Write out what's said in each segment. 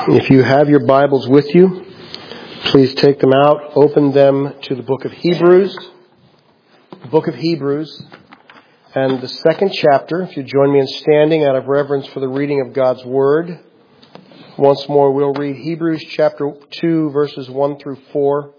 If you have your Bibles with you, please take them out, open them to the book of Hebrews. The book of Hebrews and the second chapter. If you join me in standing out of reverence for the reading of God's Word. Once more, we'll read Hebrews chapter 2, verses 1 through 4.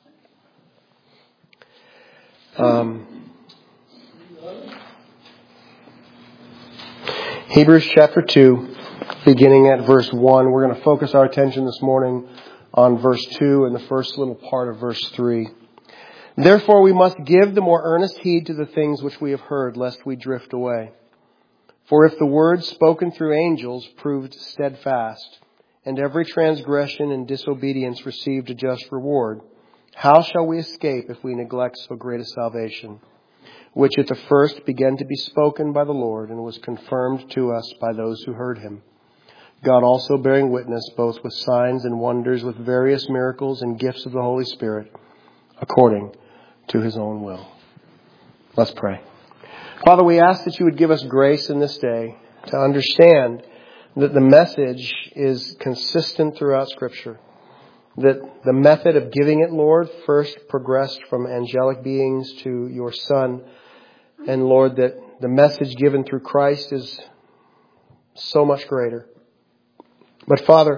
Hebrews chapter 2. Beginning at verse 1, we're going to focus our attention this morning on verse 2 and the first little part of verse 3. Therefore we must give the more earnest heed to the things which we have heard, lest we drift away. For if the word spoken through angels proved steadfast, and every transgression and disobedience received a just reward, how shall we escape if we neglect so great a salvation, which at the first began to be spoken by the Lord and was confirmed to us by those who heard him? God also bearing witness both with signs and wonders, with various miracles and gifts of the Holy Spirit, according to his own will. Let's pray. Father, we ask that you would give us grace in this day to understand that the message is consistent throughout Scripture. That the method of giving it, Lord, first progressed from angelic beings to your Son. And Lord, that the message given through Christ is so much greater. But Father,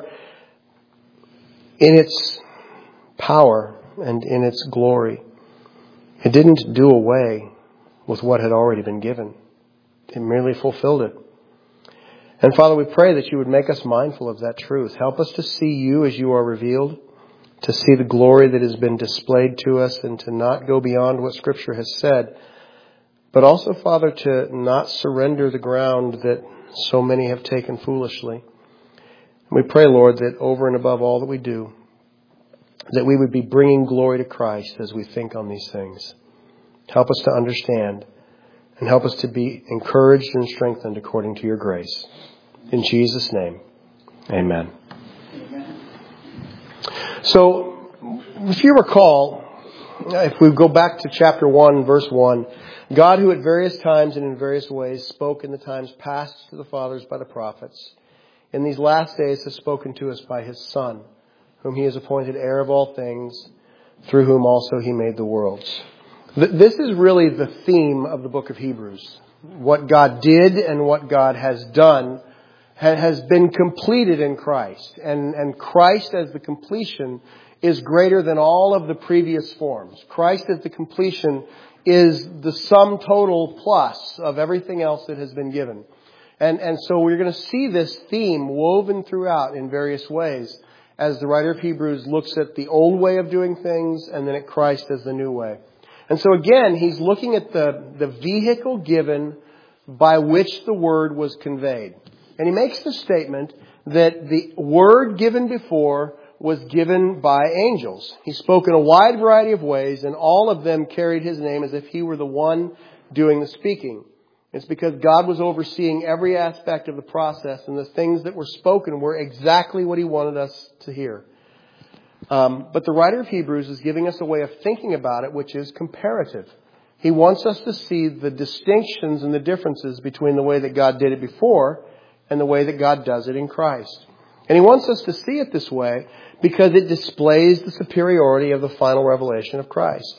in its power and in its glory, it didn't do away with what had already been given. It merely fulfilled it. And Father, we pray that you would make us mindful of that truth. Help us to see you as you are revealed, to see the glory that has been displayed to us, and to not go beyond what Scripture has said. But also, Father, to not surrender the ground that so many have taken foolishly. We pray, Lord, that over and above all that we do, that we would be bringing glory to Christ as we think on these things. Help us to understand and help us to be encouraged and strengthened according to your grace. In Jesus' name, amen. So, if you recall, if we go back to chapter 1, verse 1, God, who at various times and in various ways spoke in the times past to the fathers by the prophets, in these last days has spoken to us by his Son, whom he has appointed heir of all things, through whom also he made the worlds. This is really the theme of the book of Hebrews. What God did and what God has done has been completed in Christ. And Christ as the completion is greater than all of the previous forms. Christ as the completion is the sum total plus of everything else that has been given. And so we're going to see this theme woven throughout in various ways as the writer of Hebrews looks at the old way of doing things and then at Christ as the new way. And so again, he's looking at the vehicle given by which the word was conveyed. And he makes the statement that the word given before was given by angels. He spoke in a wide variety of ways, and all of them carried his name as if he were the one doing the speaking. It's because God was overseeing every aspect of the process, and the things that were spoken were exactly what he wanted us to hear. But the writer of Hebrews is giving us a way of thinking about it, which is comparative. He wants us to see the distinctions and the differences between the way that God did it before and the way that God does it in Christ. And he wants us to see it this way because it displays the superiority of the final revelation of Christ.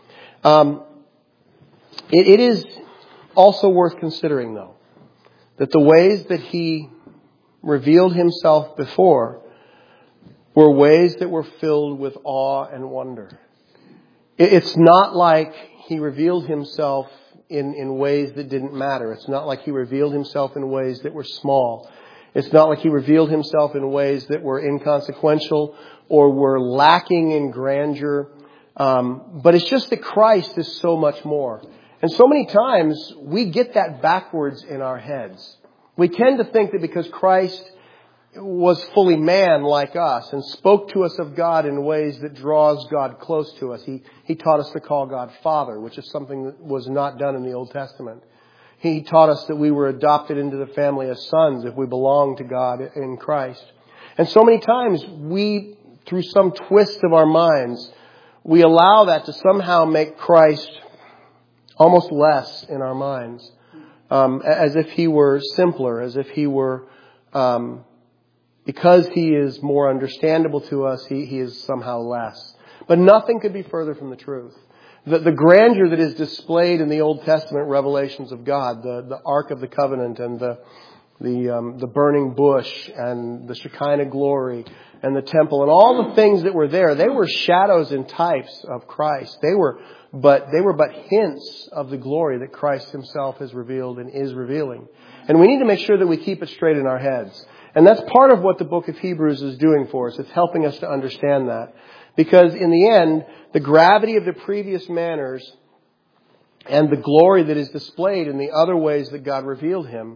It is also worth considering, though, that the ways that he revealed himself before were ways that were filled with awe and wonder. It's not like he revealed himself in ways that didn't matter. It's not like he revealed himself in ways that were small. It's not like he revealed himself in ways that were inconsequential or were lacking in grandeur. But it's just that Christ is so much more. And so many times we get that backwards in our heads. We tend to think that because Christ was fully man like us and spoke to us of God in ways that draws God close to us. He taught us to call God Father, which is something that was not done in the Old Testament. He taught us that we were adopted into the family as sons if we belong to God in Christ. And so many times we, through some twist of our minds, we allow that to somehow make Christ almost less in our minds, as if he were simpler, as if he were Because He is more understandable to us, He is somehow less. But nothing could be further from the truth. The grandeur that is displayed in the Old Testament revelations of God, the Ark of the Covenant and the burning bush and the Shekinah glory and the temple and all the things that were there, they were shadows and types of Christ. They were but hints of the glory that Christ Himself has revealed and is revealing. And we need to make sure that we keep it straight in our heads. And that's part of what the book of Hebrews is doing for us. It's helping us to understand that. Because in the end, the gravity of the previous manners and the glory that is displayed in the other ways that God revealed Him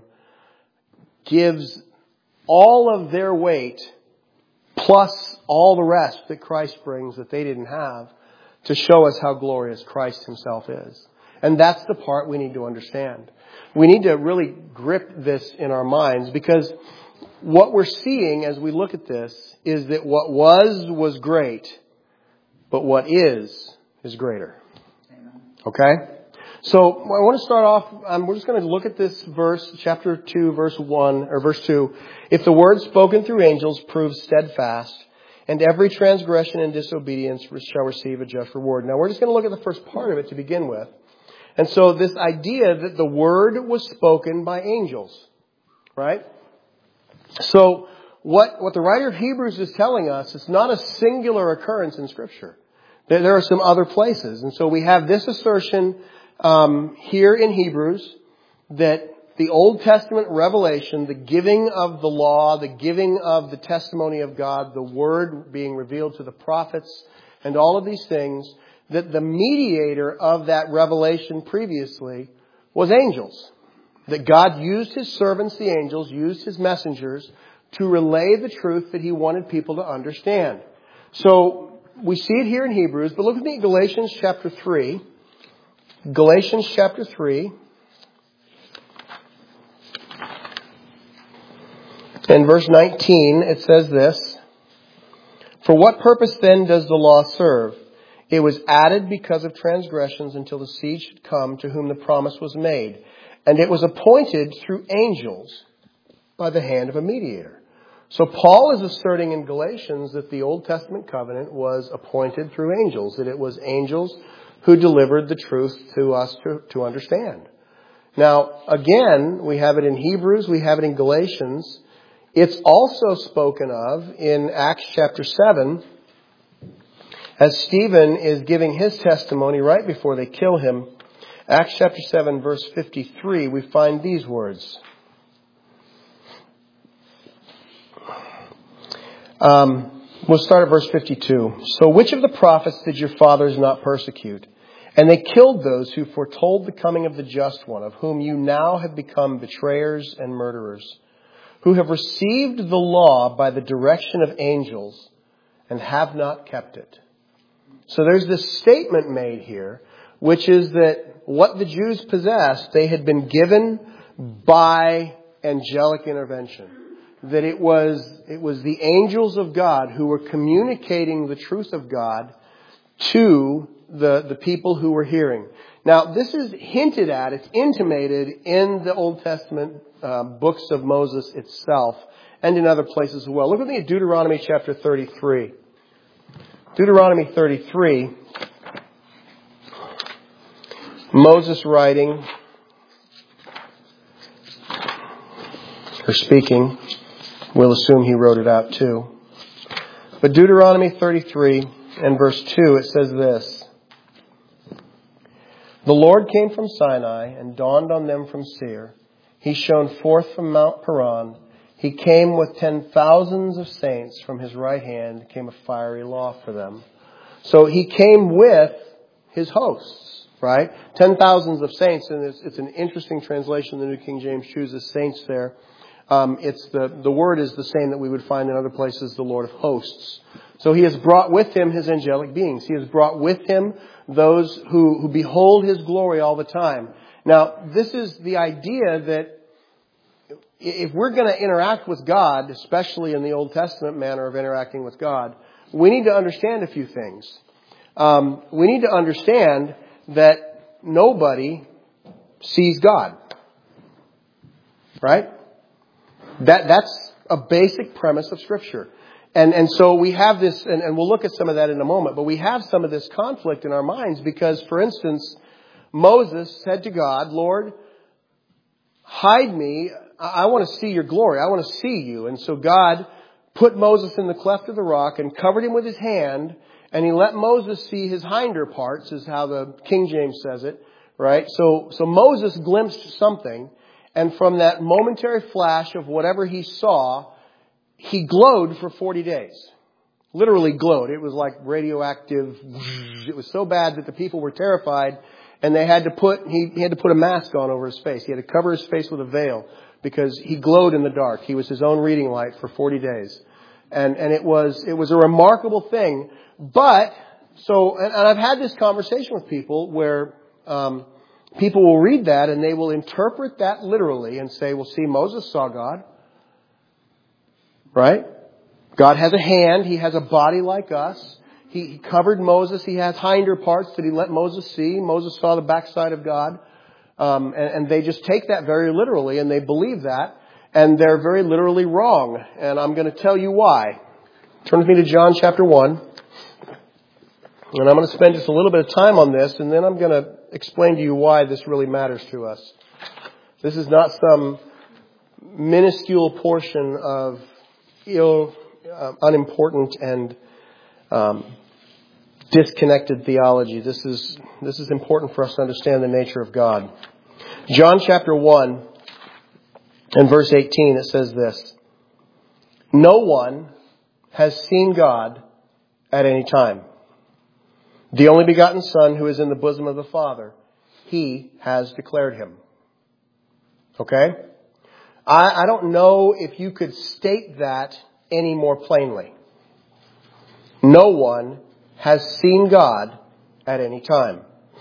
gives all of their weight plus all the rest that Christ brings that they didn't have to show us how glorious Christ Himself is. And that's the part we need to understand. We need to really grip this in our minds, because what we're seeing as we look at this is that what was great, but what is greater. Okay? So I want to start off, we're just going to look at this verse, chapter 2, verse 1, or verse 2. If the word spoken through angels proves steadfast, and every transgression and disobedience shall receive a just reward. Now we're just going to look at the first part of it to begin with. And so this idea that the word was spoken by angels, right? So what the writer of Hebrews is telling us, it's not a singular occurrence in Scripture. There are some other places. And so we have this assertion here in Hebrews that the Old Testament revelation, the giving of the law, the giving of the testimony of God, the word being revealed to the prophets, and all of these things, that the mediator of that revelation previously was angels. That God used His servants, the angels, used His messengers to relay the truth that He wanted people to understand. So we see it here in Hebrews, but look with me at Galatians chapter 3. Galatians chapter 3. In verse 19, it says this: For what purpose then does the law serve? It was added because of transgressions until the seed should come to whom the promise was made. And it was appointed through angels by the hand of a mediator. So Paul is asserting in Galatians that the Old Testament covenant was appointed through angels, that it was angels who delivered the truth to us to understand. Now, again, we have it in Hebrews, we have it in Galatians. It's also spoken of in Acts chapter 7, as Stephen is giving his testimony right before they kill him. Acts chapter 7, verse 53, we find these words. We'll start at verse 52. So which of the prophets did your fathers not persecute? And they killed those who foretold the coming of the just one, of whom you now have become betrayers and murderers, who have received the law by the direction of angels and have not kept it. So there's this statement made here, which is that what the Jews possessed, they had been given by angelic intervention. That it was the angels of God who were communicating the truth of God to the people who were hearing. Now, this is hinted at, it's intimated in the Old Testament books of Moses itself and in other places as well. Look with me at Deuteronomy chapter 33. Deuteronomy 33, Moses writing, or speaking. We'll assume he wrote it out too. But Deuteronomy 33 and verse 2, it says this: The Lord came from Sinai and dawned on them from Seir. He shone forth from Mount Paran. He came with 10,000s of saints. From His right hand came a fiery law for them. So He came with His hosts, right? 10,000s of saints, and it's an interesting translation. The New King James chooses saints there. It's the word is the same that we would find in other places, the Lord of hosts. So He has brought with Him His angelic beings. He has brought with Him those who behold His glory all the time. Now, this is the idea that if we're going to interact with God, especially in the Old Testament manner of interacting with God, we need to understand a few things. We need to understand that nobody sees God. Right? That's a basic premise of Scripture. And so we have this, and we'll look at some of that in a moment, but we have some of this conflict in our minds because, for instance, Moses said to God, Lord, hide me. I want to see your glory. I want to see you. And so God put Moses in the cleft of the rock and covered him with his hand, and he let Moses see his hinder parts, is how the King James says it, right? So Moses glimpsed something, and from that momentary flash of whatever he saw, he glowed for 40 days. Literally glowed. It was like radioactive. It was so bad that the people were terrified, and he had to put a mask on over his face. He had to cover his face with a veil because he glowed in the dark. He was his own reading light for 40 days. And it was a remarkable thing. But, and I've had this conversation with people where people will read that and they will interpret that literally and say, well, see, Moses saw God. Right? God has a hand. He has a body like us. He covered Moses. He has hinder parts that he let Moses see. Moses saw the backside of God. And they just take that very literally and they believe that. And they're very literally wrong. And I'm going to tell you why. Turn with me to John chapter 1. And I'm going to spend just a little bit of time on this. And then I'm going to explain to you why this really matters to us. This is not some minuscule portion of unimportant and disconnected theology. This is important for us to understand the nature of God. John chapter 1 and verse 18, it says this: no one has seen God at any time. The only begotten Son who is in the bosom of the Father, He has declared Him. Okay? I don't know if you could state that any more plainly. No one has seen God at any time.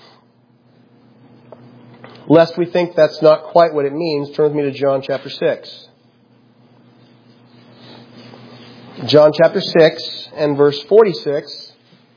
Lest we think that's not quite what it means, turn with me to John chapter 6. John chapter 6 and verse 46.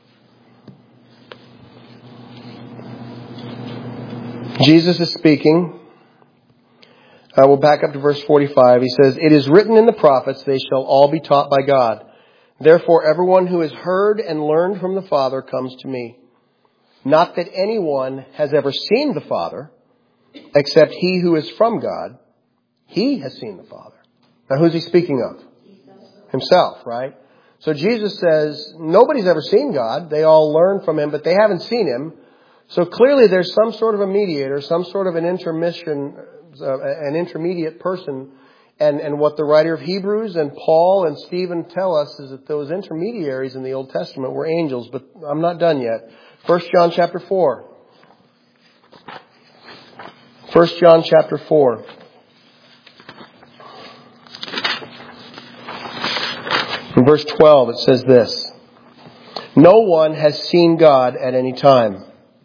Jesus is speaking. We'll back up to verse 45. He says, it is written in the prophets, they shall all be taught by God. Therefore, everyone who has heard and learned from the Father comes to me. Not that anyone has ever seen the Father, except he who is from God. He has seen the Father. Now, who's he speaking of? Himself, right? So Jesus says, nobody's ever seen God. They all learn from Him, but they haven't seen Him. So clearly there's some sort of a mediator, some sort of an intermediate person. And what the writer of Hebrews and Paul and Stephen tell us is that those intermediaries in the Old Testament were angels. But I'm not done yet. 1 John chapter 4. 1 John chapter 4. In verse 12 it says this: no one has seen God at any time.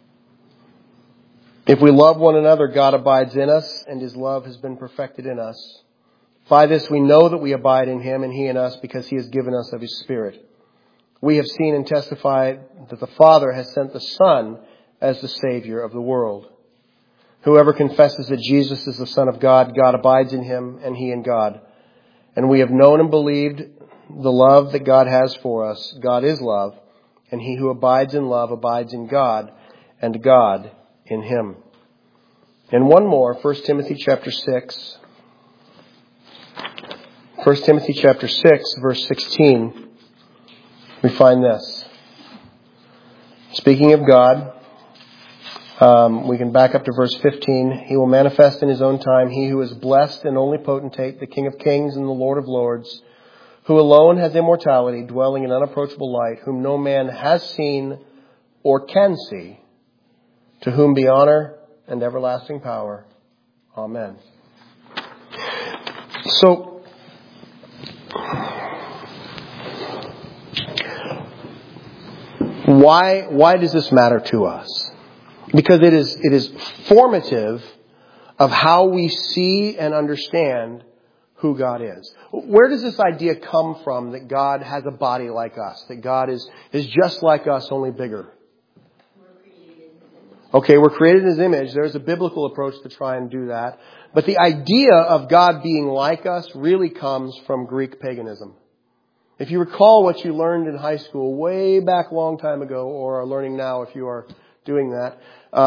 If we love one another, God abides in us, and His love has been perfected in us. By this we know that we abide in Him and He in us, because He has given us of His Spirit. We have seen and testified that the Father has sent the Son as the Savior of the world. Whoever confesses that Jesus is the Son of God, God abides in Him and He in God. And we have known and believed the love that God has for us. God is love, and he who abides in love abides in God, and God in him. And one more, 1 Timothy chapter 6. 1 Timothy chapter 6, verse 16, we find this. Speaking of God, we can back up to verse 15. He will manifest in His own time, He who is blessed and only potentate, the King of kings and the Lord of lords, who alone has immortality, dwelling in unapproachable light, whom no man has seen or can see, to whom be honor and everlasting power. Amen. So, why does this matter to us? Because it is formative of how we see and understand who God is. Where does this idea come from that God has a body like us? That God is just like us, only bigger? Okay, we're created in His image. There's a biblical approach to try and do that. But the idea of God being like us really comes from Greek paganism. If you recall what you learned in high school way back a long time ago, or are learning now if you are doing that,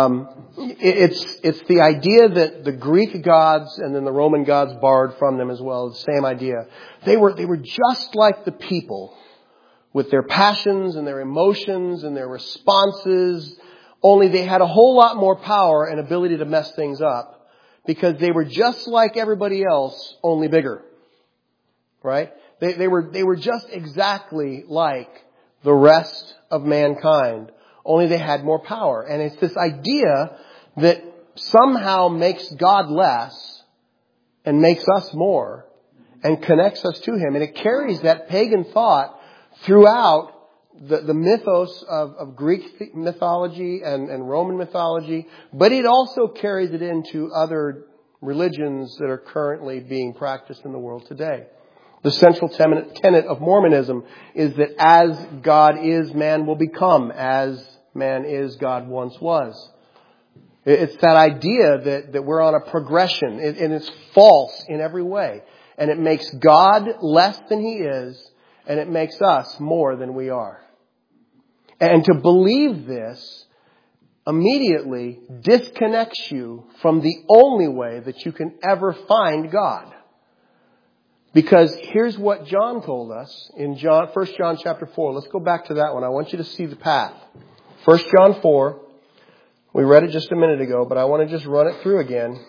it's the idea that the Greek gods and then the Roman gods borrowed from them as well, the same idea. They were just like the people with their passions and their emotions and their responses, only they had a whole lot more power and ability to mess things up because they were just like everybody else, only bigger. Right? They were just exactly like the rest of mankind, only they had more power. And it's this idea that somehow makes God less and makes us more and connects us to Him. And it carries that pagan thought throughout the mythos of Greek mythology and Roman mythology, but it also carries it into other religions that are currently being practiced in the world today. The central tenet of Mormonism is that as God is, man will become. As man is, God once was. It's that idea that we're on a progression, and it's false in every way. And it makes God less than He is, and it makes us more than we are. And to believe this immediately disconnects you from the only way that you can ever find God. Because here's what John told us in 1 John chapter 4. Let's go back to that one. I want you to see the path. 1 John 4. We read it just a minute ago, but I want to just run it through again.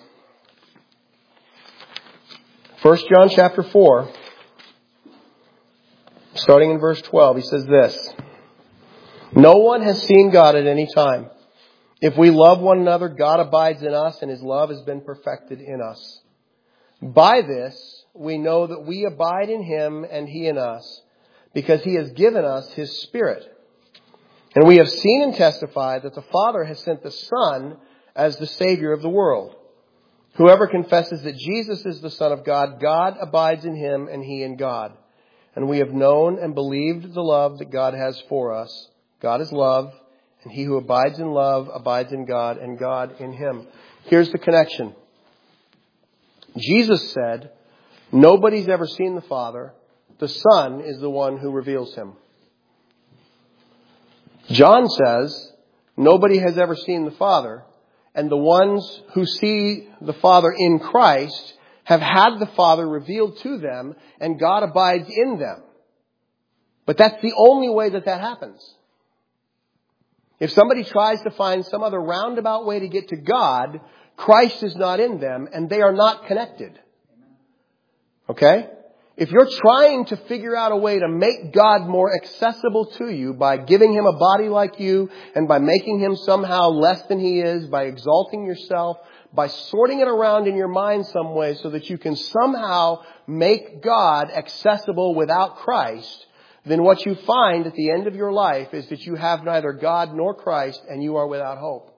1 John chapter 4, starting in verse 12, he says this: "No one has seen God at any time. If we love one another, God abides in us, and His love has been perfected in us. By this we know that we abide in Him and He in us, because He has given us His Spirit. And we have seen and testified that the Father has sent the Son as the Savior of the world. Whoever confesses that Jesus is the Son of God, God abides in Him and He in God. And we have known and believed the love that God has for us. God is love, and he who abides in love abides in God, and God in him." Here's the connection. Jesus said, nobody's ever seen the Father. The Son is the one who reveals Him. John says, nobody has ever seen the Father, and the ones who see the Father in Christ have had the Father revealed to them, and God abides in them. But that's the only way that happens. If somebody tries to find some other roundabout way to get to God, Christ is not in them, and they are not connected. Okay? If you're trying to figure out a way to make God more accessible to you by giving Him a body like you and by making Him somehow less than He is, by exalting yourself, by sorting it around in your mind some way so that you can somehow make God accessible without Christ, then what you find at the end of your life is that you have neither God nor Christ and you are without hope.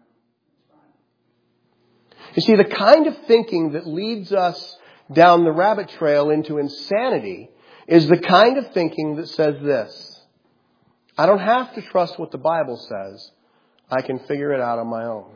You see, the kind of thinking that leads us down the rabbit trail into insanity is the kind of thinking that says this: I don't have to trust what the Bible says. I can figure it out on my own.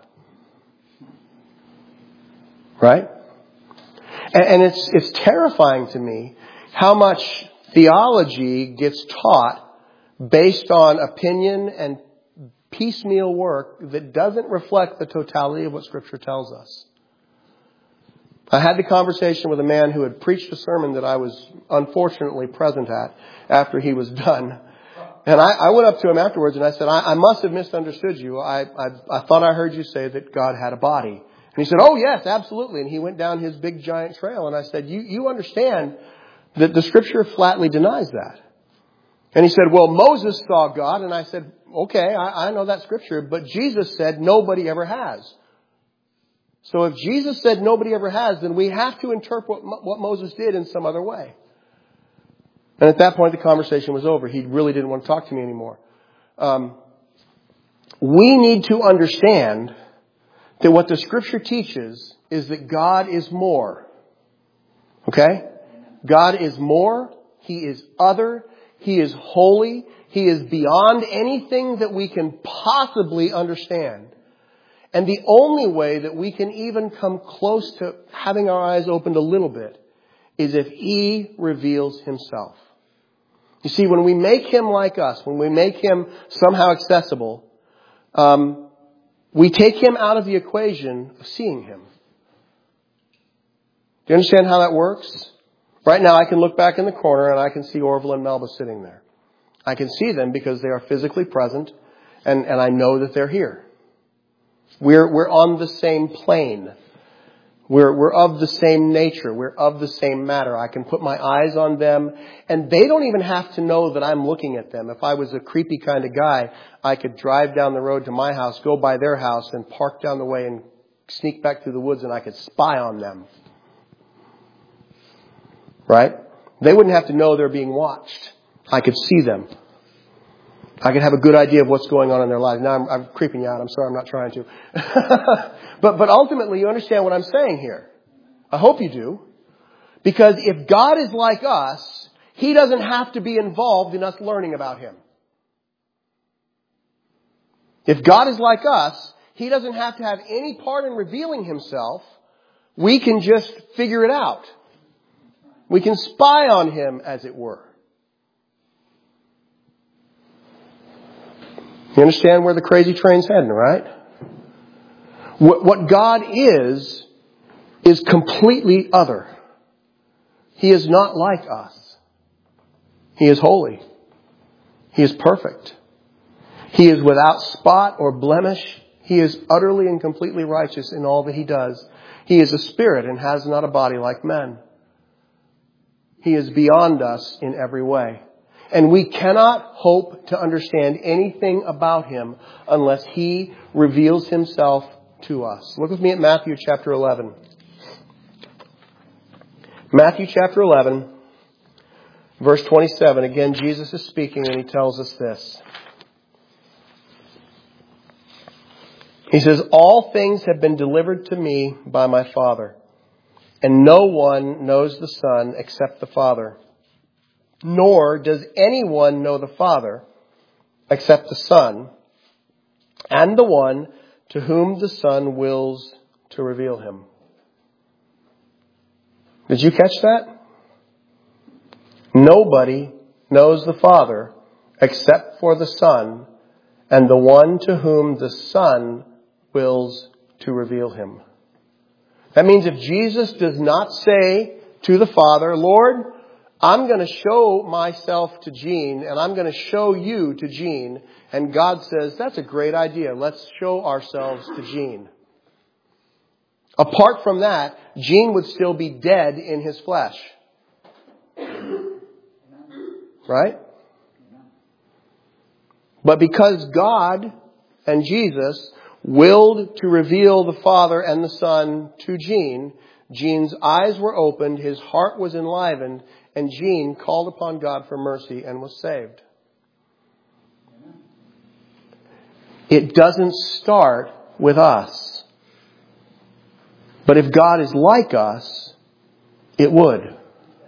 Right? And it's terrifying to me how much theology gets taught based on opinion and piecemeal work that doesn't reflect the totality of what Scripture tells us. I had the conversation with a man who had preached a sermon that I was unfortunately present at after he was done. And I went up to him afterwards and I said, I must have misunderstood you. I thought I heard you say that God had a body. And he said, oh yes, absolutely. And he went down his big giant trail. And I said, you understand that the Scripture flatly denies that. And he said, well, Moses saw God. And I said, okay, I know that Scripture. But Jesus said nobody ever has. So if Jesus said nobody ever has, then we have to interpret what Moses did in some other way. And at that point, the conversation was over. He really didn't want to talk to me anymore. We need to understand that what the Scripture teaches is that God is more. Okay? God is more. He is other. He is holy. He is beyond anything that we can possibly understand. And the only way that we can even come close to having our eyes opened a little bit is if He reveals Himself. You see, when we make Him like us, when we make Him somehow accessible, we take Him out of the equation of seeing Him. Do you understand how that works? Right now I can look back in the corner and I can see Orville and Melba sitting there. I can see them because they are physically present and I know that they're here. We're on the same plane. We're of the same nature. We're of the same matter. I can put my eyes on them and they don't even have to know that I'm looking at them. If I was a creepy kind of guy, I could drive down the road to my house, go by their house and park down the way and sneak back through the woods and I could spy on them. Right? They wouldn't have to know they're being watched. I could see them. I could have a good idea of what's going on in their lives. Now I'm creeping you out. I'm sorry, I'm not trying to. But ultimately you understand what I'm saying here. I hope you do. Because if God is like us, He doesn't have to be involved in us learning about Him. If God is like us, He doesn't have to have any part in revealing Himself. We can just figure it out. We can spy on Him, as it were. You understand where the crazy train's heading, right? What God is completely other. He is not like us. He is holy. He is perfect. He is without spot or blemish. He is utterly and completely righteous in all that He does. He is a spirit and has not a body like men. He is beyond us in every way. And we cannot hope to understand anything about Him unless He reveals Himself to us. Look with me at Matthew chapter 11. Matthew chapter 11, verse 27. Again, Jesus is speaking and He tells us this. He says, "All things have been delivered to me by my Father. And no one knows the Son except the Father. Nor does anyone know the Father except the Son, and the one to whom the Son wills to reveal Him." Did you catch that? Nobody knows the Father except for the Son, and the one to whom the Son wills to reveal Him. That means if Jesus does not say to the Father, "Lord, I'm going to show myself to Gene and I'm going to show you to Gene," and God says, "That's a great idea. Let's show ourselves to Gene." Apart from that, Gene would still be dead in his flesh. Right? But because God and Jesus willed to reveal the Father and the Son to Gene, Gene's eyes were opened, his heart was enlivened, and Gene called upon God for mercy and was saved. It doesn't start with us. But if God is like us, it would.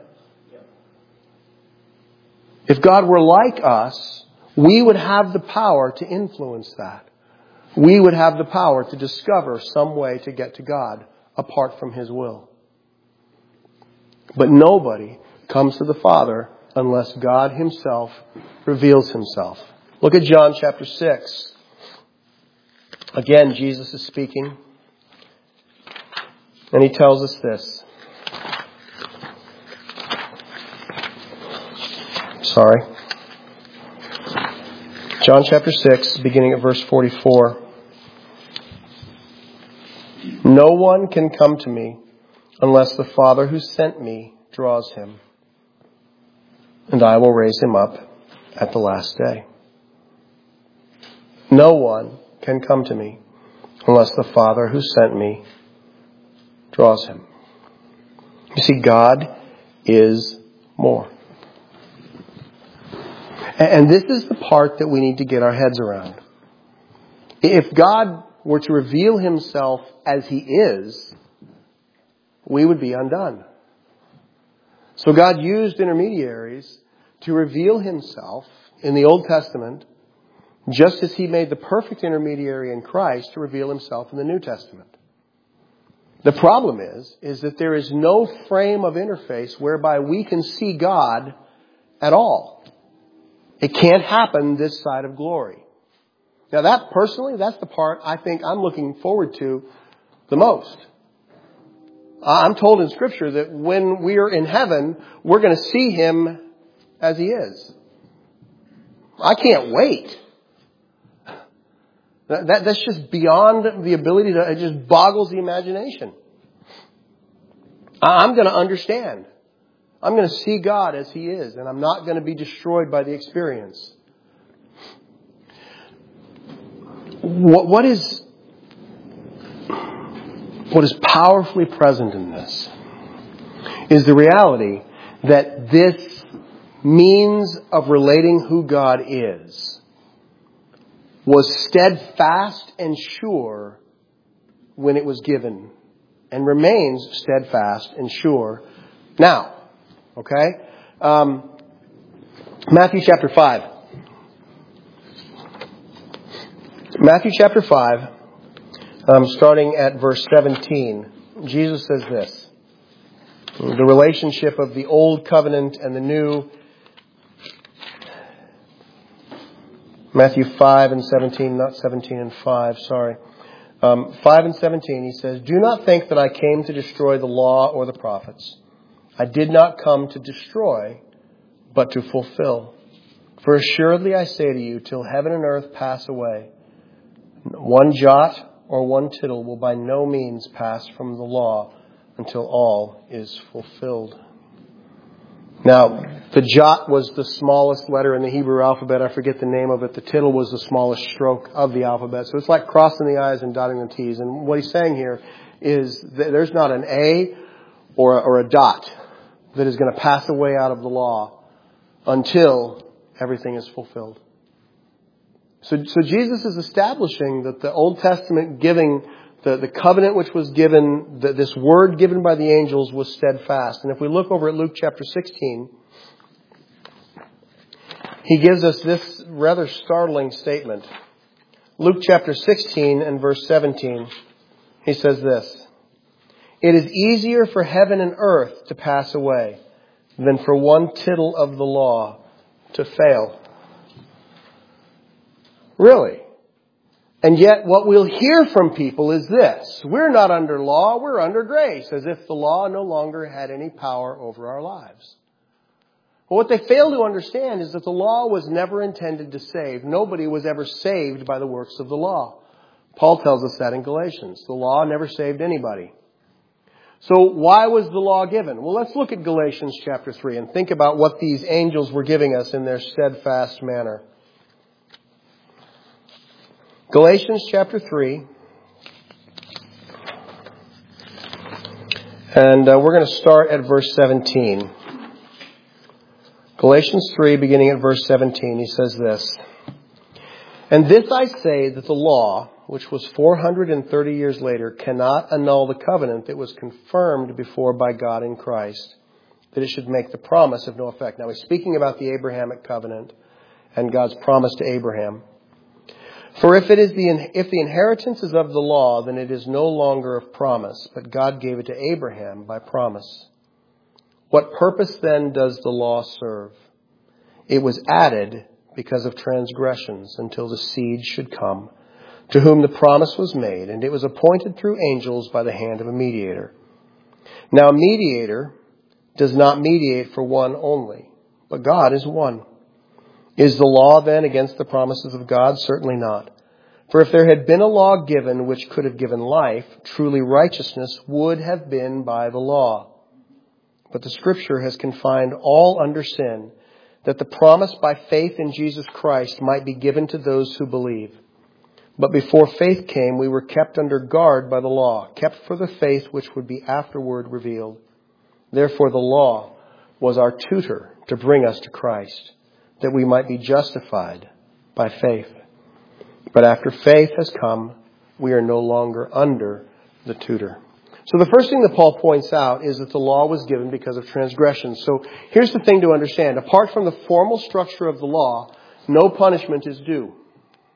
If God were like us, we would have the power to influence that. We would have the power to discover some way to get to God apart from His will. But nobody comes to the Father unless God Himself reveals Himself. Look at John chapter 6. Again, Jesus is speaking. And He tells us this. John chapter 6, beginning at verse 44. "No one can come to me unless the Father who sent me draws him. And I will raise him up at the last day." No one can come to me unless the Father who sent me draws him. You see, God is more. And this is the part that we need to get our heads around. If God were to reveal Himself as He is, we would be undone. So God used intermediaries to reveal Himself in the Old Testament just as He made the perfect intermediary in Christ to reveal Himself in the New Testament. The problem is that there is no frame of interface whereby we can see God at all. It can't happen this side of glory. Now that, personally, that's the part I think I'm looking forward to the most. I'm told in Scripture that when we are in heaven, we're going to see Him as He is. I can't wait. That's just beyond the ability to, it just boggles the imagination. I'm going to understand. I'm going to see God as He is, and I'm not going to be destroyed by the experience. What is powerfully present in this is the reality that this means of relating who God is was steadfast and sure when it was given, and remains steadfast and sure now. Okay? Matthew chapter 5. Matthew chapter 5, starting at verse 17, Jesus says this. The relationship of the old covenant and the new. Matthew 5 and 17, not 17 and 5, sorry. 5 and 17, he says, "Do not think that I came to destroy the law or the prophets. I did not come to destroy, but to fulfill. For assuredly I say to you, till heaven and earth pass away, one jot or one tittle will by no means pass from the law until all is fulfilled." Now, the jot was the smallest letter in the Hebrew alphabet. I forget the name of it. The tittle was the smallest stroke of the alphabet. So it's like crossing the I's and dotting the T's. And what he's saying here is that there's not an A or a dot that is going to pass away out of the law until everything is fulfilled. So Jesus is establishing that the Old Testament giving, the covenant which was given, this word given by the angels was steadfast. And if we look over at Luke chapter 16, he gives us this rather startling statement. Luke chapter 16 and verse 17, he says this: "It is easier for heaven and earth to pass away than for one tittle of the law to fail." Really? And yet what we'll hear from people is this: we're not under law, we're under grace, as if the law no longer had any power over our lives. But what they fail to understand is that the law was never intended to save. Nobody was ever saved by the works of the law. Paul tells us that in Galatians. The law never saved anybody. So why was the law given? Well, let's look at Galatians chapter 3 and think about what these angels were giving us in their steadfast manner. Galatians chapter 3. And we're going to start at verse 17. Galatians 3, beginning at verse 17, he says this: "And this I say, that the law, which was 430 years later, cannot annul the covenant that was confirmed before by God in Christ, that it should make the promise of no effect." Now he's speaking about the Abrahamic covenant and God's promise to Abraham. "For if the inheritance is of the law, then it is no longer of promise, but God gave it to Abraham by promise. What purpose then does the law serve? It was added because of transgressions, until the seed should come, to whom the promise was made, and it was appointed through angels by the hand of a mediator. Now a mediator does not mediate for one only, but God is one. Is the law then against the promises of God? Certainly not. For if there had been a law given which could have given life, truly righteousness would have been by the law. But the Scripture has confined all under sin, that the promise by faith in Jesus Christ might be given to those who believe. But before faith came, we were kept under guard by the law, kept for the faith which would be afterward revealed. Therefore the law was our tutor to bring us to Christ, that we might be justified by faith. But after faith has come, we are no longer under the tutor." So the first thing that Paul points out is that the law was given because of transgression. So here's the thing to understand. Apart from the formal structure of the law, no punishment is due.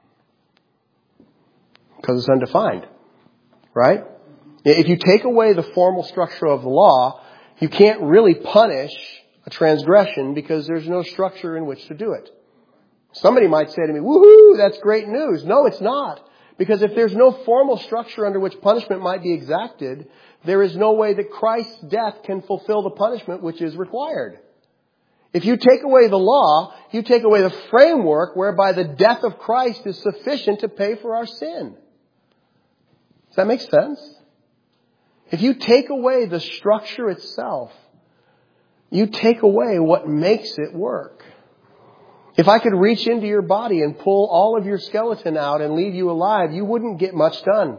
because it's undefined. Right? If you take away the formal structure of the law, you can't really punish a transgression because there's no structure in which to do it. Somebody might say to me, woohoo, that's great news. No, it's not. Because if there's no formal structure under which punishment might be exacted, there is no way that Christ's death can fulfill the punishment which is required. If you take away the law, you take away the framework whereby the death of Christ is sufficient to pay for our sin. Does that make sense? If you take away the structure itself, you take away what makes it work. If I could reach into your body and pull all of your skeleton out and leave you alive, you wouldn't get much done.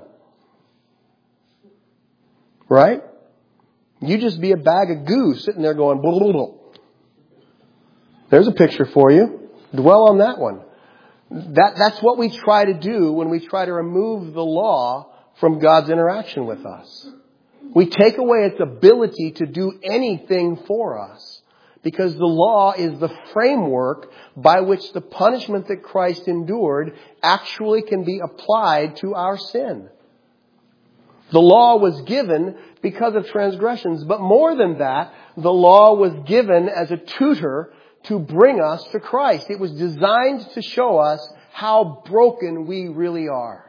Right? You'd just be a bag of goo sitting there going, blah, blah, blah. There's a picture for you. Dwell on that one. That's what we try to do when we try to remove the law from God's interaction with us. We take away its ability to do anything for us because the law is the framework by which the punishment that Christ endured actually can be applied to our sin. The law was given because of transgressions, but more than that, the law was given as a tutor to bring us to Christ. It was designed to show us how broken we really are.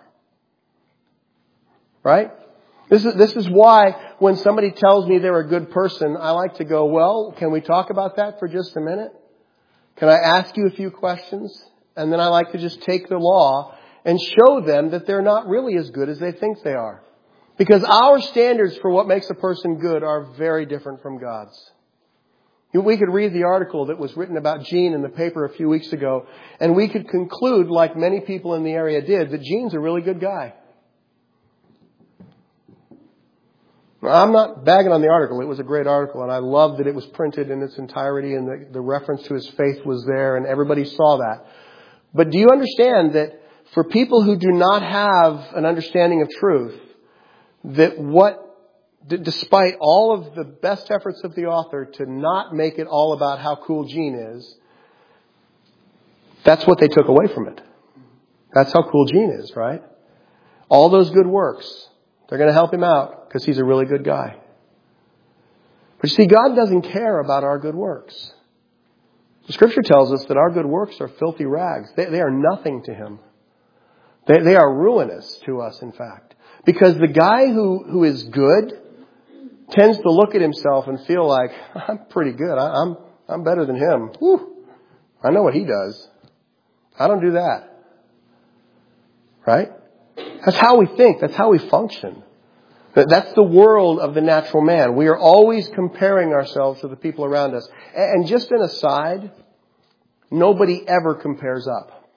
Right? This is why when somebody tells me they're a good person, I like to go, well, can we talk about that for just a minute? Can I ask you a few questions? And then I like to just take the law and show them that they're not really as good as they think they are. Because our standards for what makes a person good are very different from God's. We could read the article that was written about Gene in the paper a few weeks ago, and we could conclude, like many people in the area did, that Gene's a really good guy. I'm not bagging on the article. It was a great article, and I love that it was printed in its entirety, and the reference to his faith was there, and everybody saw that. But do you understand that for people who do not have an understanding of truth, that despite all of the best efforts of the author to not make it all about how cool Gene is, that's what they took away from it. That's how cool Gene is, right? All those good works, they're going to help him out because he's a really good guy. But you see, God doesn't care about our good works. The Scripture tells us that our good works are filthy rags. They are nothing to Him. They are ruinous to us, in fact. Because the guy who is good tends to look at himself and feel like, I'm pretty good. I'm better than him. Whew. I know what he does. I don't do that. Right? That's how we think. That's how we function. That's the world of the natural man. We are always comparing ourselves to the people around us. And just an aside, nobody ever compares up.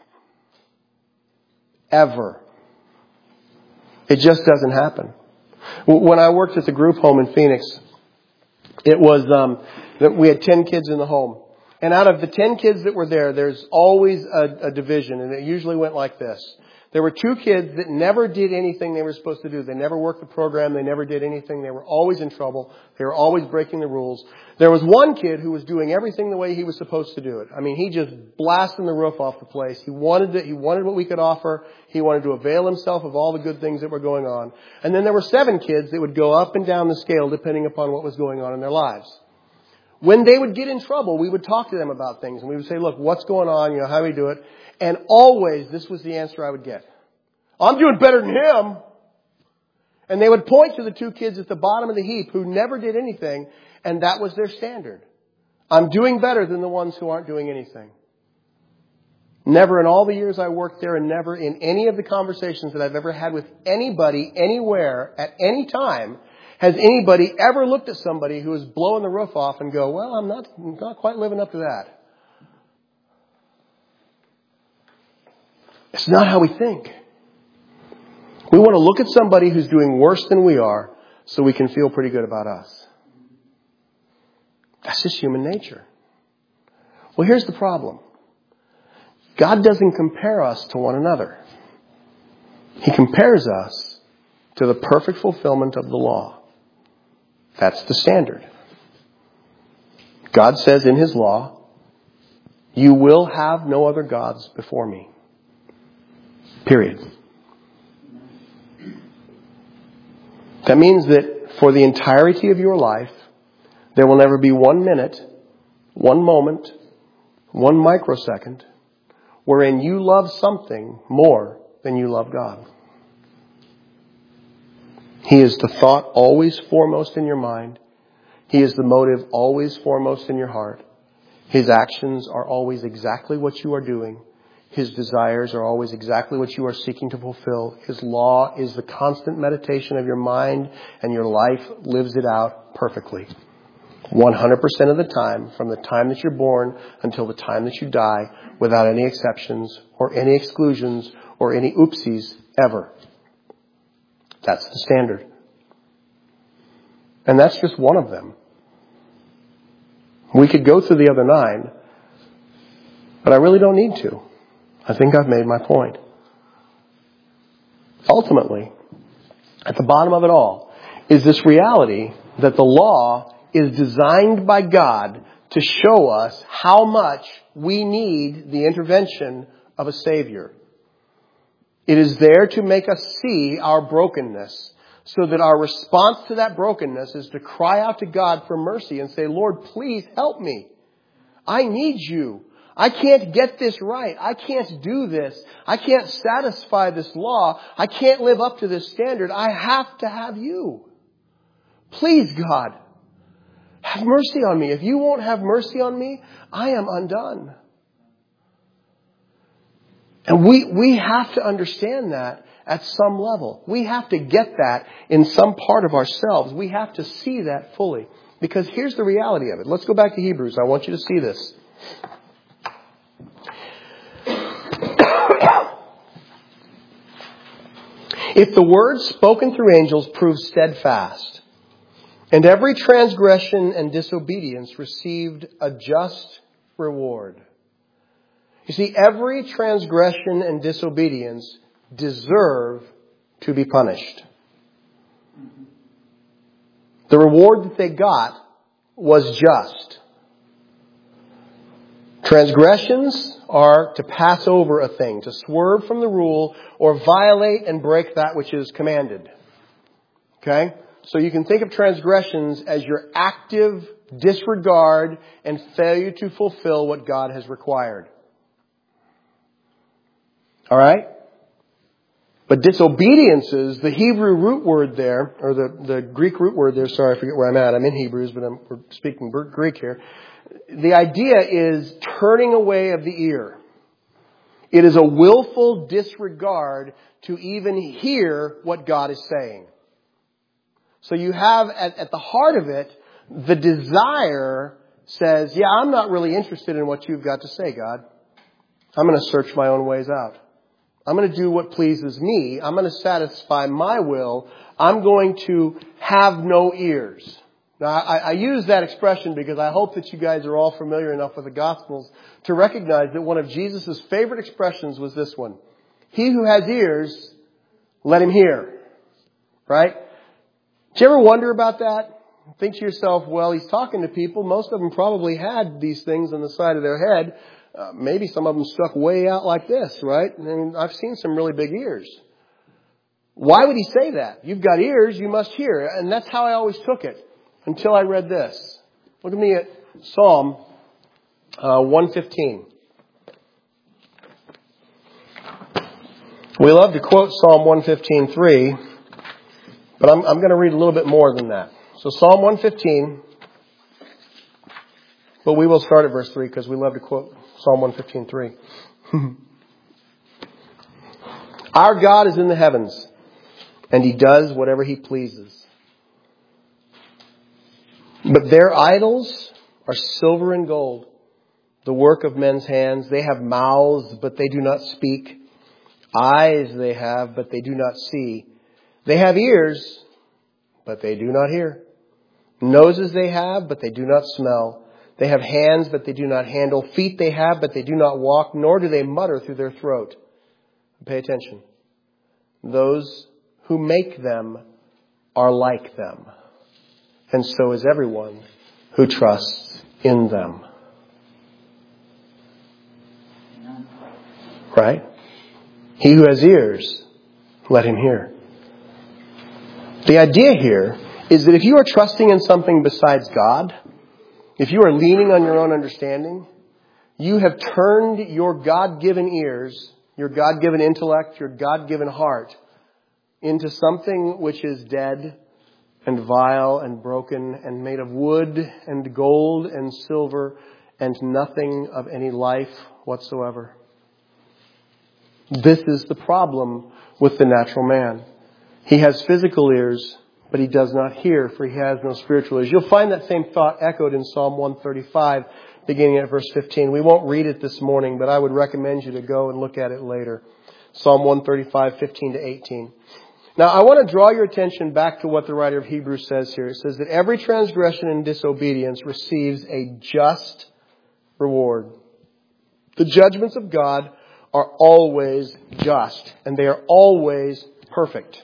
Ever. It just doesn't happen. When I worked at the group home in Phoenix, it was we had 10 kids in the home. And out of the 10 kids that were there, there's always a division. And it usually went like this. There were 2 kids that never did anything they were supposed to do. They never worked the program. They never did anything. They were always in trouble. They were always breaking the rules. There was one kid who was doing everything the way he was supposed to do it. I mean, he just blasted the roof off the place. He wanted what we could offer. He wanted to avail himself of all the good things that were going on. And then there were 7 kids that would go up and down the scale depending upon what was going on in their lives. When they would get in trouble, we would talk to them about things. And we would say, look, what's going on? You know, how do we do it? And always, this was the answer I would get. I'm doing better than him. And they would point to the 2 kids at the bottom of the heap who never did anything, and that was their standard. I'm doing better than the ones who aren't doing anything. Never in all the years I worked there, and never in any of the conversations that I've ever had with anybody, anywhere, at any time, has anybody ever looked at somebody who is blowing the roof off and go, well, I'm not quite living up to that. It's not how we think. We want to look at somebody who's doing worse than we are so we can feel pretty good about us. That's just human nature. Well, here's the problem. God doesn't compare us to one another. He compares us to the perfect fulfillment of the law. That's the standard. God says in His law, you will have no other gods before me. Period. That means that for the entirety of your life, there will never be 1 minute, 1 moment, 1 microsecond wherein you love something more than you love God. He is the thought always foremost in your mind. He is the motive always foremost in your heart. His actions are always exactly what you are doing. His desires are always exactly what you are seeking to fulfill. His law is the constant meditation of your mind, and your life lives it out perfectly. 100% of the time, from the time that you're born until the time that you die, without any exceptions or any exclusions or any oopsies ever. That's the standard. And that's just one of them. We could go through the other 9, but I really don't need to. I think I've made my point. Ultimately, at the bottom of it all, is this reality that the law is designed by God to show us how much we need the intervention of a Savior. It is there to make us see our brokenness, so that our response to that brokenness is to cry out to God for mercy and say, Lord, please help me. I need you. I can't get this right. I can't do this. I can't satisfy this law. I can't live up to this standard. I have to have you. Please, God, have mercy on me. If you won't have mercy on me, I am undone. And we have to understand that at some level. We have to get that in some part of ourselves. We have to see that fully. Because here's the reality of it. Let's go back to Hebrews. I want you to see this. If the word spoken through angels proves steadfast, and every transgression and disobedience received a just reward. You see, every transgression and disobedience deserve to be punished. The reward that they got was just. Transgressions are to pass over a thing, to swerve from the rule, or violate and break that which is commanded. Okay? So you can think of transgressions as your active disregard and failure to fulfill what God has required. Alright? But disobediences, the Hebrew root word there, or the Greek root word there, sorry, I forget where I'm at. I'm in Hebrews, but we're speaking Greek here. The idea is turning away of the ear. It is a willful disregard to even hear what God is saying. So you have at the heart of it, the desire says, yeah, I'm not really interested in what you've got to say, God. I'm going to search my own ways out. I'm going to do what pleases me. I'm going to satisfy my will. I'm going to have no ears. Now, I use that expression because I hope that you guys are all familiar enough with the Gospels to recognize that one of Jesus' favorite expressions was this one. He who has ears, let him hear. Right? Did you ever wonder about that? Think to yourself, well, he's talking to people. Most of them probably had these things on the side of their head. Maybe some of them stuck way out like this, right? I mean, I've seen some really big ears. Why would he say that? You've got ears, you must hear. And that's how I always took it until I read this. Look at me at Psalm 115. We love to quote Psalm 115:3, but I'm going to read a little bit more than that. So Psalm 115, but we will start at verse 3 because we love to quote Psalm 115:3. Our God is in the heavens, and He does whatever He pleases. But their idols are silver and gold, the work of men's hands. They have mouths, but they do not speak. Eyes they have, but they do not see. They have ears, but they do not hear. Noses they have, but they do not smell. They have hands, but they do not handle. Feet they have, but they do not walk, nor do they mutter through their throat. Pay attention. Those who make them are like them, and so is everyone who trusts in them. Right? He who has ears, let him hear. The idea here is that if you are trusting in something besides God, if you are leaning on your own understanding, you have turned your God-given ears, your God-given intellect, your God-given heart into something which is dead and vile and broken and made of wood and gold and silver and nothing of any life whatsoever. This is the problem with the natural man. He has physical ears, but he does not hear, for he has no spiritual ears. You'll find that same thought echoed in Psalm 135, beginning at verse 15. We won't read it this morning, but I would recommend you to go and look at it later. Psalm 135, 15 to 18. Now, I want to draw your attention back to what the writer of Hebrews says here. It says that every transgression and disobedience receives a just reward. The judgments of God are always just, and they are always perfect.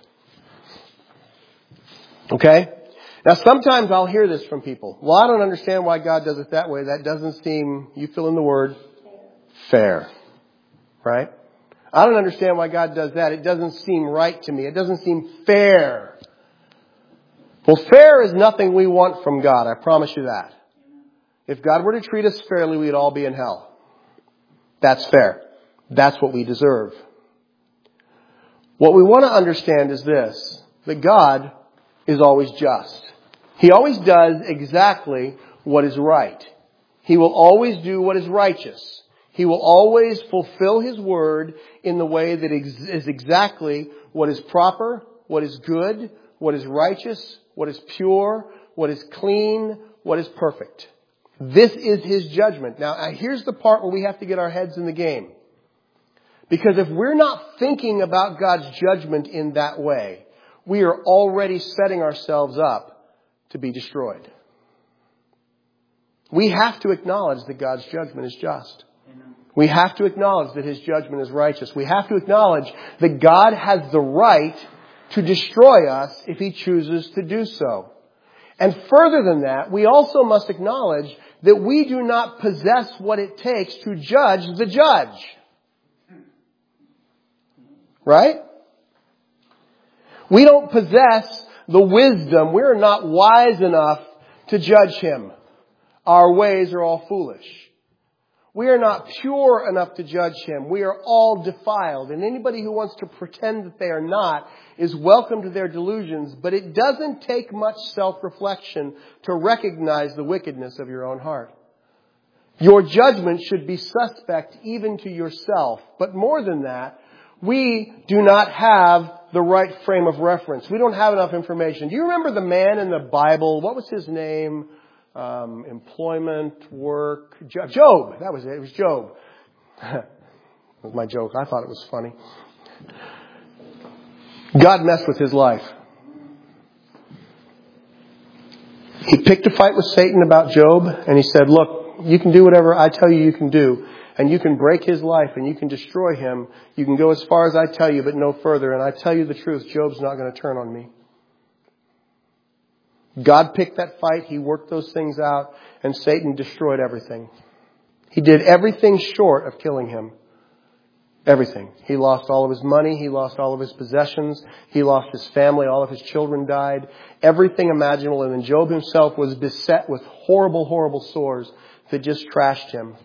Okay? Now, sometimes I'll hear this from people. Well, I don't understand why God does it that way. That doesn't seem, you fill in the word, fair. Right? I don't understand why God does that. It doesn't seem right to me. It doesn't seem fair. Well, fair is nothing we want from God. I promise you that. If God were to treat us fairly, we'd all be in hell. That's fair. That's what we deserve. What we want to understand is this, that God is always just. He always does exactly what is right. He will always do what is righteous. He will always fulfill His word in the way that is exactly what is proper, what is good, what is righteous, what is pure, what is clean, what is perfect. This is His judgment. Now, here's the part where we have to get our heads in the game. Because if we're not thinking about God's judgment in that way, we are already setting ourselves up to be destroyed. We have to acknowledge that God's judgment is just. We have to acknowledge that His judgment is righteous. We have to acknowledge that God has the right to destroy us if He chooses to do so. And further than that, we also must acknowledge that we do not possess what it takes to judge the judge. Right? We don't possess the wisdom. We're not wise enough to judge Him. Our ways are all foolish. We are not pure enough to judge Him. We are all defiled. And anybody who wants to pretend that they are not is welcome to their delusions. But it doesn't take much self-reflection to recognize the wickedness of your own heart. Your judgment should be suspect even to yourself. But more than that, we do not have the right frame of reference. We don't have enough information. Do you remember the man in the Bible? What was his name? Employment, work, Job. That was it. It was Job. That was my joke. I thought it was funny. God messed with his life. He picked a fight with Satan about Job, and he said, look, you can do whatever I tell you can do, and you can break his life, and you can destroy him. You can go as far as I tell you, but no further. And I tell you the truth, Job's not going to turn on me. God picked that fight. He worked those things out, and Satan destroyed everything. He did everything short of killing him. Everything. He lost all of his money. He lost all of his possessions. He lost his family. All of his children died. Everything imaginable. And then Job himself was beset with horrible, horrible sores that just trashed him.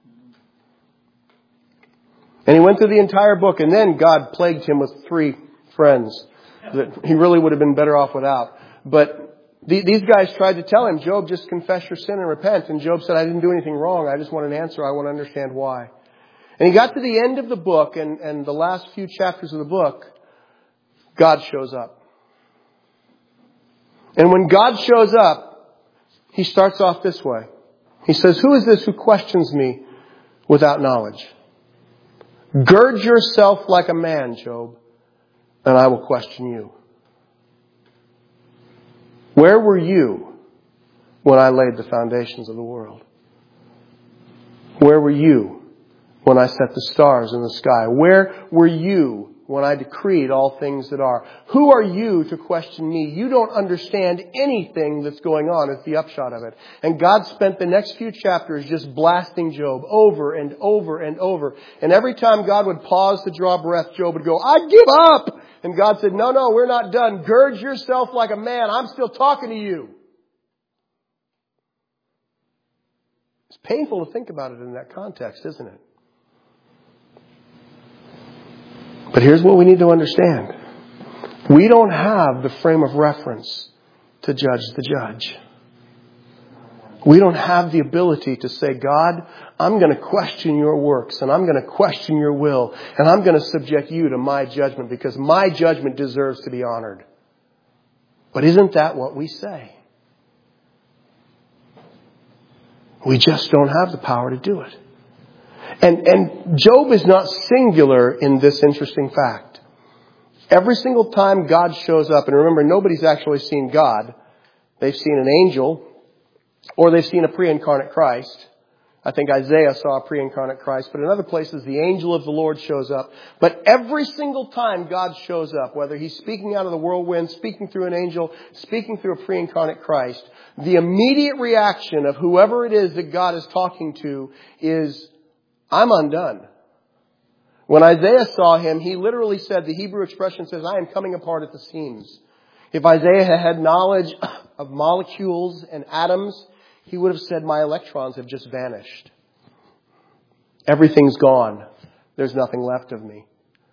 And he went through the entire book, and then God plagued him with 3 friends that he really would have been better off without. But these guys tried to tell him, Job, just confess your sin and repent. And Job said, I didn't do anything wrong. I just want an answer. I want to understand why. And he got to the end of the book, and the last few chapters of the book, God shows up. And when God shows up, He starts off this way. He says, who is this who questions me without knowledge? Gird yourself like a man, Job, and I will question you. Where were you when I laid the foundations of the world? Where were you when I set the stars in the sky? Where were you when I decreed all things that are? Who are you to question me? You don't understand anything that's going on, is the upshot of it. And God spent the next few chapters just blasting Job over and over and over. And every time God would pause to draw breath, Job would go, I give up! And God said, no, we're not done. Gird yourself like a man. I'm still talking to you. It's painful to think about it in that context, isn't it? But here's what we need to understand. We don't have the frame of reference to judge the judge. We don't have the ability to say, God, I'm going to question your works and I'm going to question your will and I'm going to subject you to my judgment because my judgment deserves to be honored. But isn't that what we say? We just don't have the power to do it. And Job is not singular in this interesting fact. Every single time God shows up, and remember, nobody's actually seen God. They've seen an angel, or they've seen a pre-incarnate Christ. I think Isaiah saw a pre-incarnate Christ, but in other places the angel of the Lord shows up. But every single time God shows up, whether He's speaking out of the whirlwind, speaking through an angel, speaking through a pre-incarnate Christ, the immediate reaction of whoever it is that God is talking to is, I'm undone. When Isaiah saw Him, he literally said, the Hebrew expression says, I am coming apart at the seams. If Isaiah had knowledge of molecules and atoms, he would have said, my electrons have just vanished. Everything's gone. There's nothing left of me.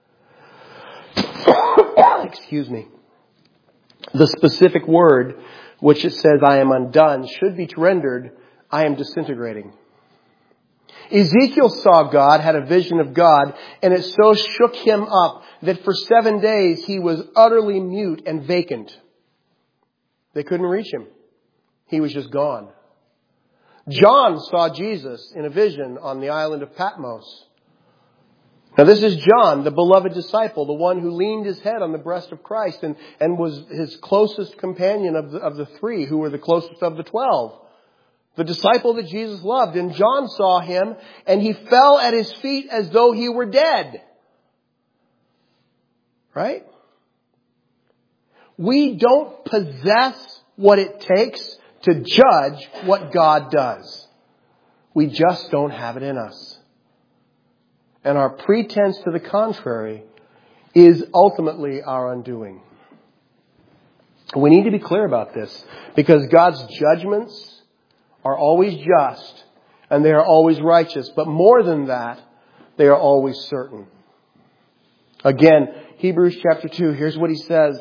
Excuse me. The specific word, which it says, I am undone, should be rendered, I am disintegrating. Ezekiel saw God, had a vision of God, and it so shook him up that for 7 days he was utterly mute and vacant. They couldn't reach him. He was just gone. John saw Jesus in a vision on the island of Patmos. Now this is John, the beloved disciple, the one who leaned his head on the breast of Christ and was his closest companion of the three, who were the closest of the 12. The disciple that Jesus loved. And John saw him and he fell at his feet as though he were dead. Right? We don't possess what it takes to judge what God does. We just don't have it in us. And our pretense to the contrary is ultimately our undoing. We need to be clear about this because God's judgments are always just and they are always righteous. But more than that, they are always certain. Again, Hebrews chapter 2, here's what he says.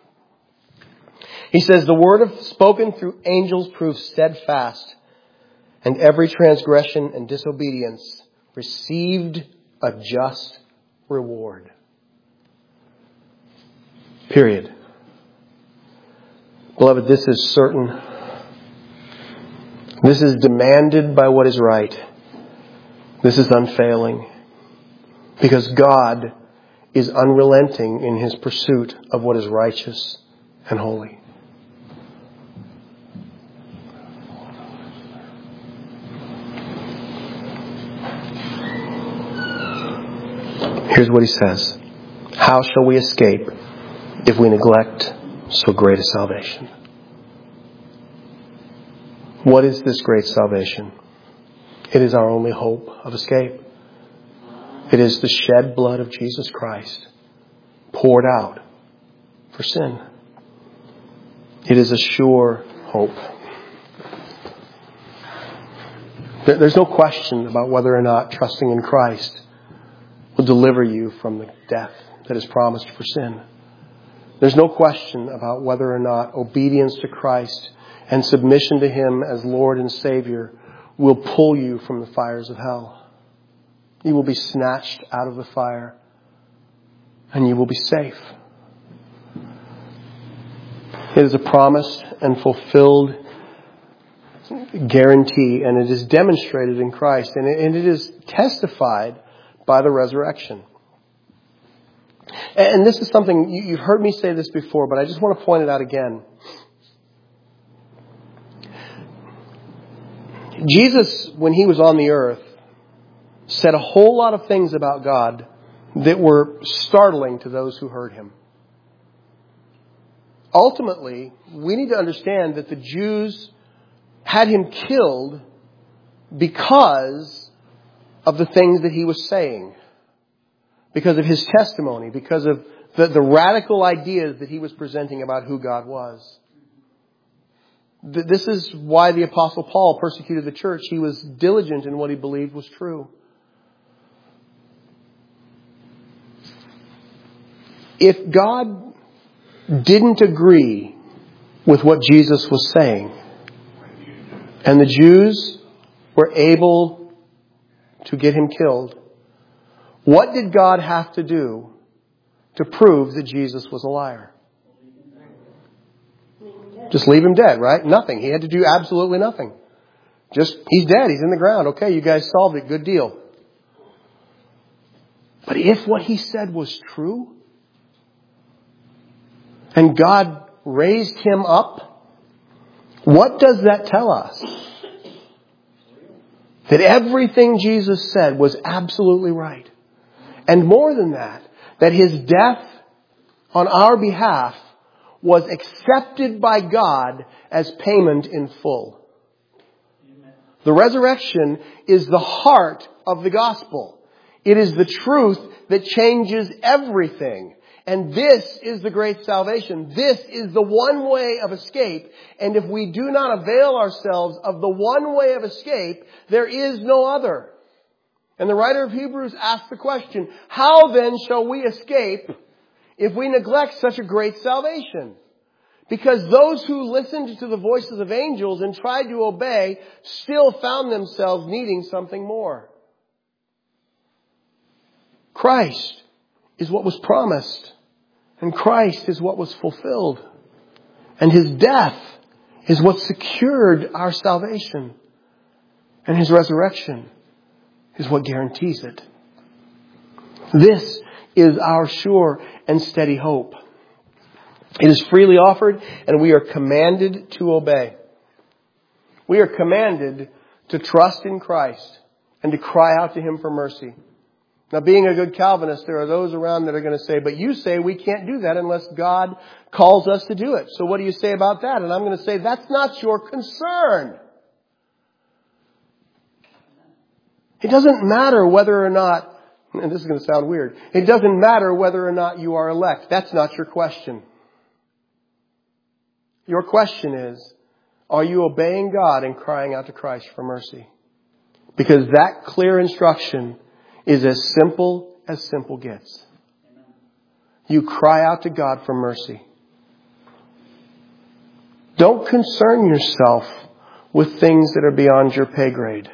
He says, the word spoken through angels proves steadfast, and every transgression and disobedience received a just reward. Period. Beloved, this is certain. This is demanded by what is right. This is unfailing. Because God is unrelenting in His pursuit of what is righteous and holy. Here's what he says. How shall we escape if we neglect so great a salvation? What is this great salvation? It is our only hope of escape. It is the shed blood of Jesus Christ poured out for sin. It is a sure hope. There's no question about whether or not trusting in Christ will deliver you from the death that is promised for sin. There's no question about whether or not obedience to Christ and submission to Him as Lord and Savior will pull you from the fires of hell. You will be snatched out of the fire and you will be safe. It is a promised and fulfilled guarantee, and it is demonstrated in Christ, and it is testified by the resurrection. And this is something, you've heard me say this before, but I just want to point it out again. Jesus, when He was on the earth, said a whole lot of things about God that were startling to those who heard Him. Ultimately, we need to understand that the Jews had Him killed because of the things that He was saying. Because of His testimony, because of the radical ideas that he was presenting about who God was. This is why the Apostle Paul persecuted the church. He was diligent in what he believed was true. If God didn't agree with what Jesus was saying, and the Jews were able to get him killed, what did God have to do to prove that Jesus was a liar? Just leave him dead, right? Nothing. He had to do absolutely nothing. Just, he's dead. He's in the ground. Okay, you guys solved it. Good deal. But if what he said was true, and God raised him up, what does that tell us? That everything Jesus said was absolutely right. And more than that, that his death on our behalf was accepted by God as payment in full. The resurrection is the heart of the gospel. It is the truth that changes everything. And this is the great salvation. This is the one way of escape. And if we do not avail ourselves of the one way of escape, there is no other. And the writer of Hebrews asks the question, how then shall we escape if we neglect such a great salvation? Because those who listened to the voices of angels and tried to obey still found themselves needing something more. Christ is what was promised. And Christ is what was fulfilled. And his death is what secured our salvation. And his resurrection is what guarantees it. This is our sure and steady hope. It is freely offered, and we are commanded to obey. We are commanded to trust in Christ and to cry out to him for mercy. Now, being a good Calvinist, there are those around that are going to say, but you say we can't do that unless God calls us to do it. So what do you say about that? And I'm going to say, that's not your concern. It doesn't matter whether or not, and this is going to sound weird, it doesn't matter whether or not you are elect. That's not your question. Your question is, are you obeying God and crying out to Christ for mercy? Because that clear instruction is as simple gets. You cry out to God for mercy. Don't concern yourself with things that are beyond your pay grade.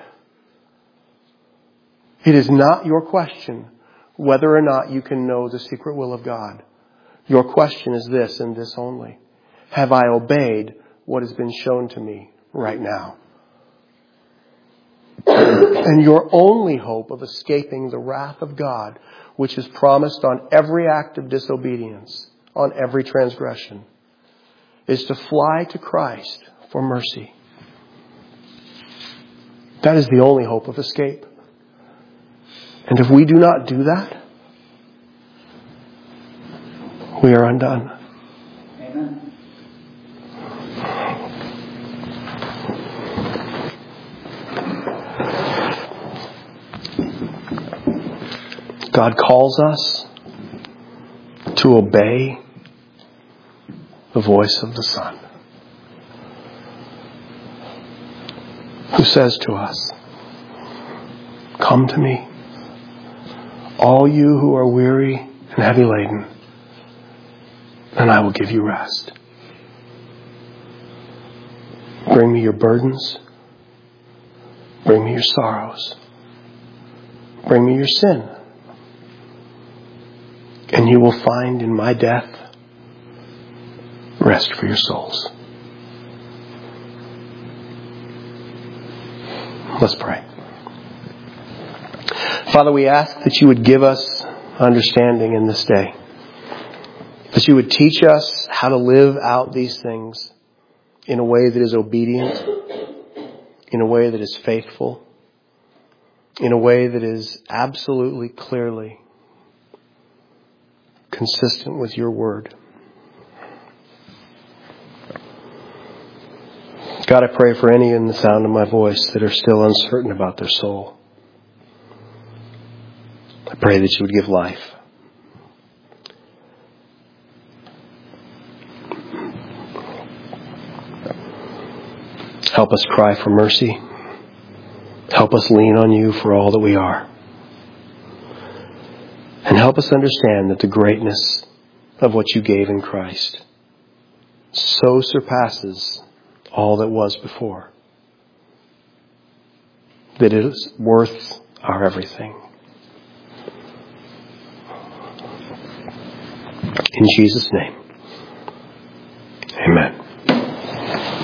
It is not your question whether or not you can know the secret will of God. Your question is this and this only. Have I obeyed what has been shown to me right now? And your only hope of escaping the wrath of God, which is promised on every act of disobedience, on every transgression, is to fly to Christ for mercy. That is the only hope of escape. And if we do not do that, we are undone. Amen. God calls us to obey the voice of the Son, who says to us, come to me, all you who are weary and heavy laden, and I will give you rest. Bring me your burdens. Bring me your sorrows. Bring me your sin. And you will find in my death rest for your souls. Let's pray. Father, we ask that you would give us understanding in this day. That you would teach us how to live out these things in a way that is obedient, in a way that is faithful, in a way that is absolutely clearly consistent with your word. God, I pray for any in the sound of my voice that are still uncertain about their soul. I pray that you would give life. Help us cry for mercy. Help us lean on you for all that we are. And help us understand that the greatness of what you gave in Christ so surpasses all that was before, that it is worth our everything. In Jesus' name.